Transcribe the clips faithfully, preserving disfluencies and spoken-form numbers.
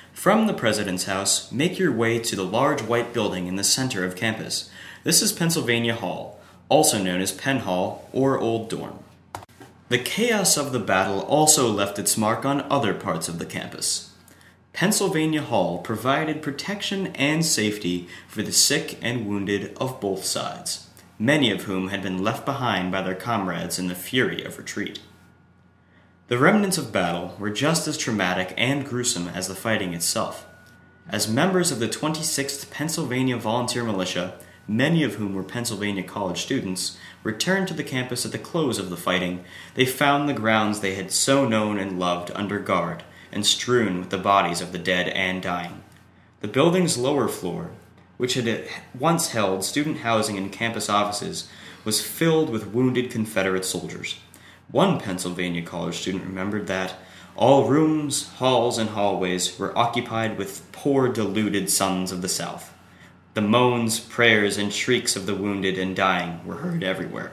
From the President's House, make your way to the large white building in the center of campus. This is Pennsylvania Hall, also known as Penn Hall or Old Dorm. The chaos of the battle also left its mark on other parts of the campus. Pennsylvania Hall provided protection and safety for the sick and wounded of both sides, many of whom had been left behind by their comrades in the fury of retreat. The remnants of battle were just as traumatic and gruesome as the fighting itself. As members of the twenty-sixth Pennsylvania Volunteer Militia, many of whom were Pennsylvania College students, returned to the campus at the close of the fighting, they found the grounds they had so known and loved under guard and strewn with the bodies of the dead and dying. The building's lower floor, which had once held student housing and campus offices, was filled with wounded Confederate soldiers. One Pennsylvania College student remembered that all rooms, halls, and hallways were occupied with poor, deluded sons of the South. The moans, prayers, and shrieks of the wounded and dying were heard everywhere.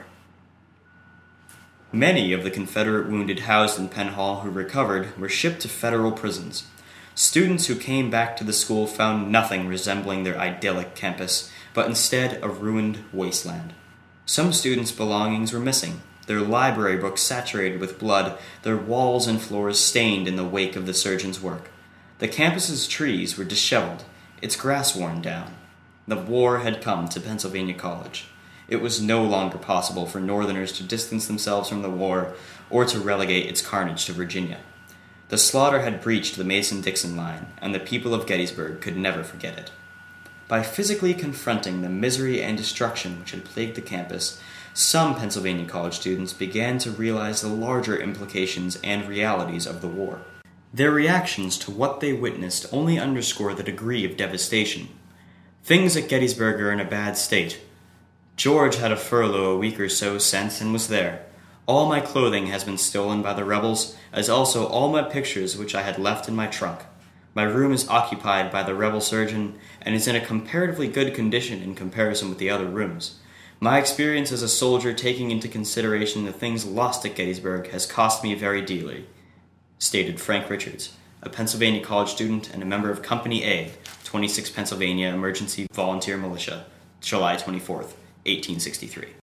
Many of the Confederate wounded housed in Penn Hall who recovered were shipped to federal prisons. Students who came back to the school found nothing resembling their idyllic campus, but instead a ruined wasteland. Some students' belongings were missing, their library books saturated with blood, their walls and floors stained in the wake of the surgeon's work. The campus's trees were disheveled, its grass worn down. The war had come to Pennsylvania College. It was no longer possible for Northerners to distance themselves from the war or to relegate its carnage to Virginia. The slaughter had breached the Mason-Dixon line, and the people of Gettysburg could never forget it. By physically confronting the misery and destruction which had plagued the campus, some Pennsylvania College students began to realize the larger implications and realities of the war. Their reactions to what they witnessed only underscore the degree of devastation. Things at Gettysburg are in a bad state. George had a furlough a week or so since and was there. All my clothing has been stolen by the rebels, as also all my pictures which I had left in my trunk. My room is occupied by the rebel surgeon and is in a comparatively good condition in comparison with the other rooms. My experience as a soldier, taking into consideration the things lost at Gettysburg, has cost me very dearly, stated Frank Richards, a Pennsylvania College student and a member of Company A, twenty-sixth Pennsylvania Emergency Volunteer Militia, July twenty-fourth, eighteen sixty-three.